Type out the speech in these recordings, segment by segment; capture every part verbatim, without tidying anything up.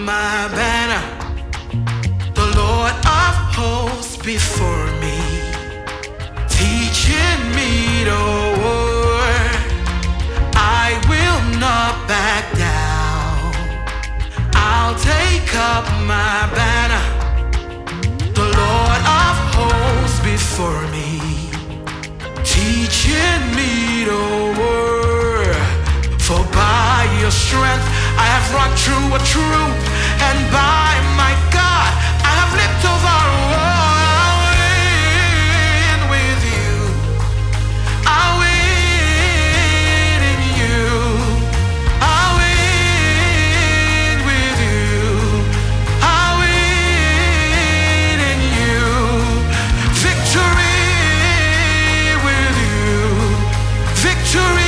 my banner, the Lord of hosts before me, teaching me to war. I will not back down. I'll take up my banner, the Lord of hosts before me, teaching me to war. For by your strength I have run through a troop, and by my God I have leapt over a wall. I'll win with you. I'll win in you. I'll win with you. I'll win in you. Victory with you. Victory.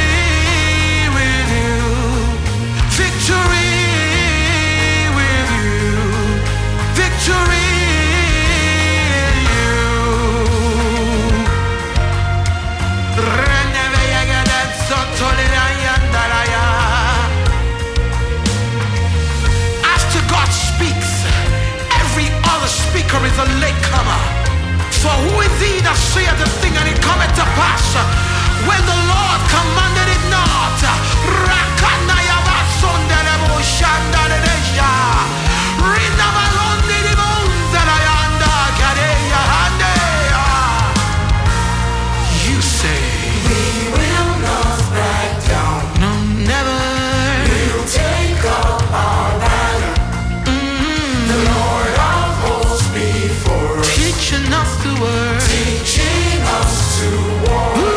Victory with you, victory in you. After God speaks, every other speaker is a latecomer. For who is he that saith the thing and it cometh to pass, when the Lord commanded it not? You say we will not back down. No, never. We'll take up our banner. Mm-hmm. The Lord of hosts before us, teaching us to work, teaching us to walk. Ooh.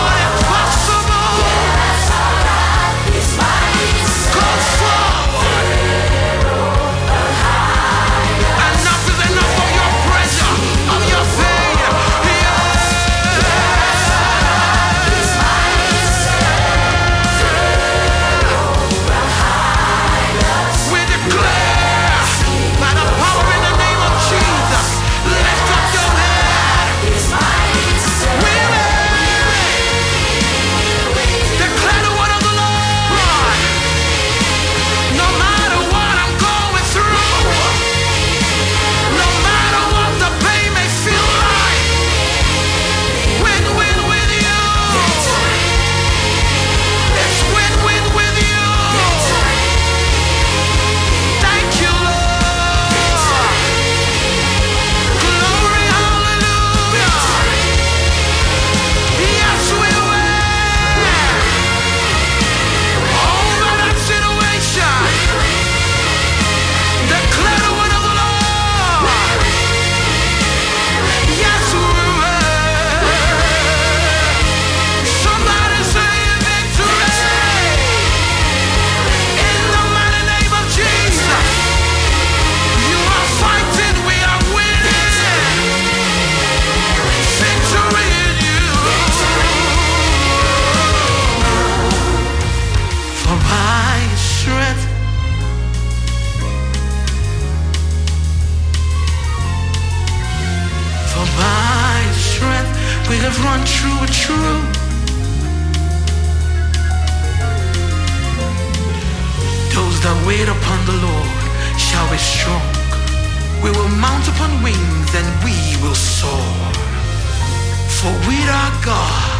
Forward. have run true, true. Those that wait upon the Lord shall be strong. We will mount upon wings and we will soar. For with our God